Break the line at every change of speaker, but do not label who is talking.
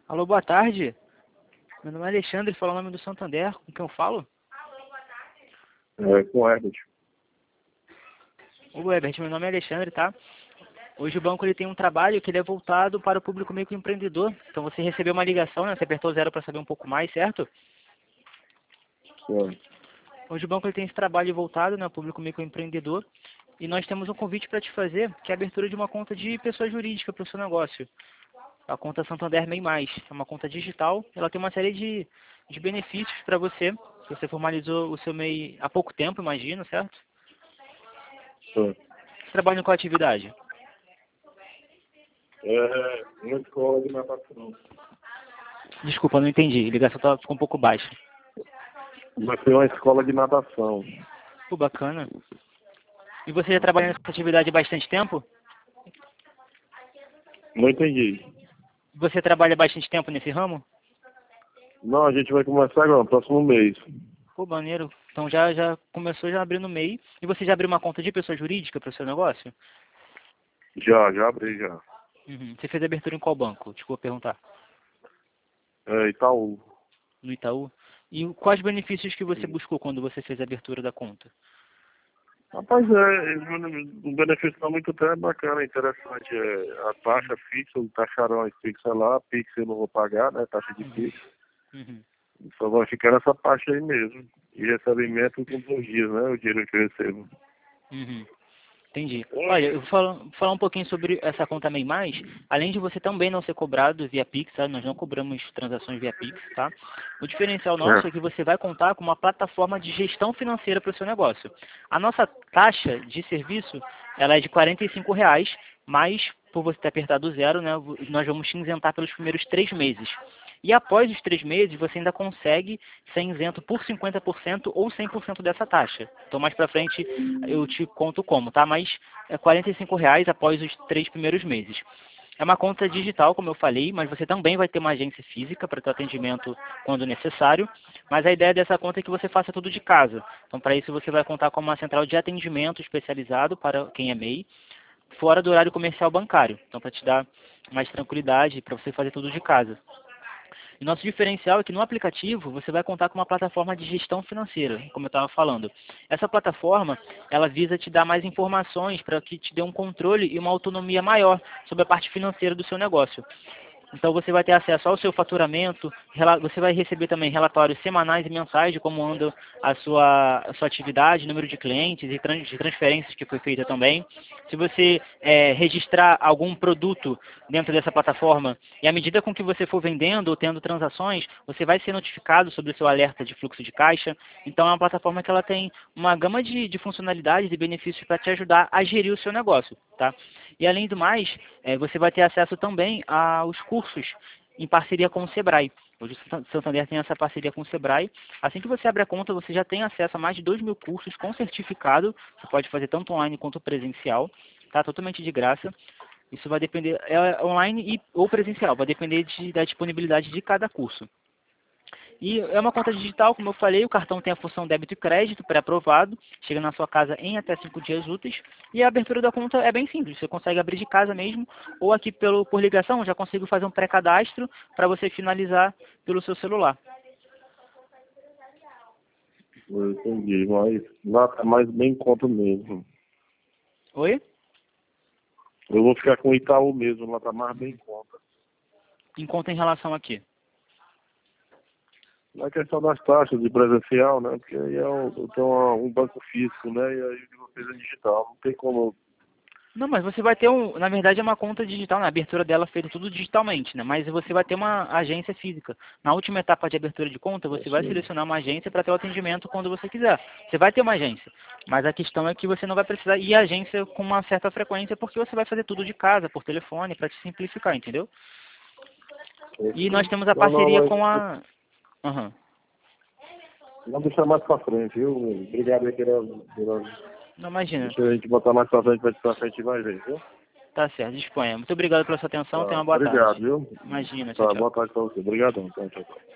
Alô, boa tarde. Meu nome é Alexandre, fala o nome do Santander. Com quem eu falo?
Com o Herbert.
Ô, Herbert, meu nome é Alexandre, tá? Hoje o banco ele tem um trabalho que ele é voltado para o público microempreendedor. Então você recebeu uma ligação, né? Você apertou 0 para saber um pouco mais, certo?
Sim.
Hoje o banco ele tem esse trabalho voltado, né, ao público microempreendedor. E nós temos um convite para te fazer, que é a abertura de uma conta de pessoa jurídica para o seu negócio. A conta Santander MEI+. É uma conta digital. Ela tem uma série de benefícios para você. Você formalizou o seu MEI há pouco tempo, imagino, certo?
Sim.
Você trabalha em qual atividade?
Uma escola de natação.
Desculpa, não entendi. A ligação ficou um pouco baixa.
Mas foi uma escola de natação.
Pô, bacana. E você já trabalha nessa atividade há bastante tempo?
Não entendi.
Você trabalha há bastante tempo nesse ramo?
Não, a gente vai começar agora, no próximo mês.
Pô, maneiro. Então já começou já abrindo o MEI. E você já abriu uma conta de pessoa jurídica para o seu negócio?
Já abri já.
Uhum. Você fez a abertura em qual banco? Desculpa perguntar.
Itaú.
No Itaú? E quais benefícios que você buscou quando você fez a abertura da conta?
Rapaz, o benefício está muito até bacana, interessante. A taxa fixa, o taxarão é fixa lá, a Pix eu não vou pagar, né? Taxa de Pix.
Uhum.
Só vai ficar nessa taxa aí mesmo. E recebimento com 2 dias, né? O dinheiro que eu recebo.
Uhum. Entendi. Olha, eu vou falar um pouquinho sobre essa conta MEI+. Além de você também não ser cobrado via Pix, tá? Nós não cobramos transações via Pix, tá? O diferencial nosso é que você vai contar com uma plataforma de gestão financeira para o seu negócio. A nossa taxa de serviço, ela é de R$ 45, mas por você ter apertado 0, né, nós vamos te isentar pelos primeiros 3 meses. E após os 3 meses, você ainda consegue ser isento por 50% ou 100% dessa taxa. Então, mais para frente, eu te conto como, tá? Mas é R$ 45 após os 3 primeiros meses. É uma conta digital, como eu falei, mas você também vai ter uma agência física para o atendimento quando necessário. Mas a ideia dessa conta é que você faça tudo de casa. Então, para isso, você vai contar com uma central de atendimento especializado para quem é MEI, fora do horário comercial bancário. Então, para te dar mais tranquilidade, para você fazer tudo de casa. E nosso diferencial é que no aplicativo você vai contar com uma plataforma de gestão financeira, como eu estava falando. Essa plataforma, ela visa te dar mais informações para que te dê um controle e uma autonomia maior sobre a parte financeira do seu negócio. Então você vai ter acesso ao seu faturamento, você vai receber também relatórios semanais e mensais de como anda a sua atividade, número de clientes e de transferências que foi feita também. Se você registrar algum produto dentro dessa plataforma e à medida com que você for vendendo ou tendo transações, você vai ser notificado sobre o seu alerta de fluxo de caixa. Então é uma plataforma que ela tem uma gama de funcionalidades e benefícios para te ajudar a gerir o seu negócio, tá? E além do mais, você vai ter acesso também aos cursos em parceria com o Sebrae. Hoje o Santander tem essa parceria com o Sebrae. Assim que você abre a conta, você já tem acesso a mais de 2.000 cursos com certificado. Você pode fazer tanto online quanto presencial, tá? Totalmente de graça. Isso vai depender, é online ou presencial, vai depender da disponibilidade de cada curso. E é uma conta digital, como eu falei, o cartão tem a função débito e crédito pré-aprovado, chega na sua casa em até 5 dias úteis, e a abertura da conta é bem simples, você consegue abrir de casa mesmo, ou aqui por ligação, já consigo fazer um pré-cadastro para você finalizar pelo seu celular.
Eu entendi, mas lá tá mais bem em conta mesmo.
Oi?
Eu vou ficar com o Itaú mesmo, lá tá mais bem em conta.
Em conta em relação aqui.
Na questão das taxas de presencial, né? Porque aí eu tenho um banco físico, né? E aí o que eu fiz é digital. Não tem como.
Não, mas você vai ter na verdade é uma conta digital, né? A abertura dela é feita tudo digitalmente, né? Mas você vai ter uma agência física. Na última etapa de abertura de conta, você vai
Assim,
selecionar uma agência para ter o atendimento quando você quiser. Você vai ter uma agência, mas a questão é que você não vai precisar ir à agência com uma certa frequência, porque você vai fazer tudo de casa, por telefone, para te simplificar, entendeu? E nós temos a
não,
parceria
mas
com a... Uhum.
vamos deixar mais pra frente, viu? Obrigado aí pela.
Não, imagina.
Deixa a gente botar mais pra frente, e vai ver, viu?
Tá certo, disponha. Muito obrigado pela sua atenção, tenha
Tá,
uma boa
obrigado,
tarde.
viu?
Imagina, tchau,
Tá,
tchau.
boa tarde pra você. Obrigadão. Tchau, tchau.